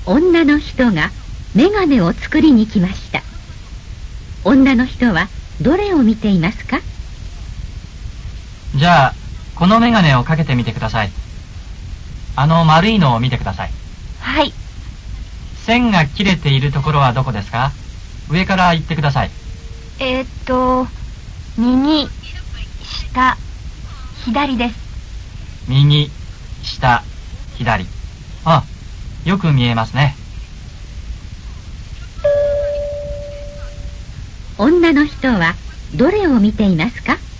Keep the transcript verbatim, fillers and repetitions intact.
女の人がメガネを作りに来ました。女の人はどれを見ていますか？ じゃあ、このメガネをかけてみてください。あの丸いのを見てください。 はい。 線が切れているところはどこですか？上から言ってください。 えー、っと、右、下、左です。 右、下、左。あ、よく見えますね。 女の人はどれを見ていますか？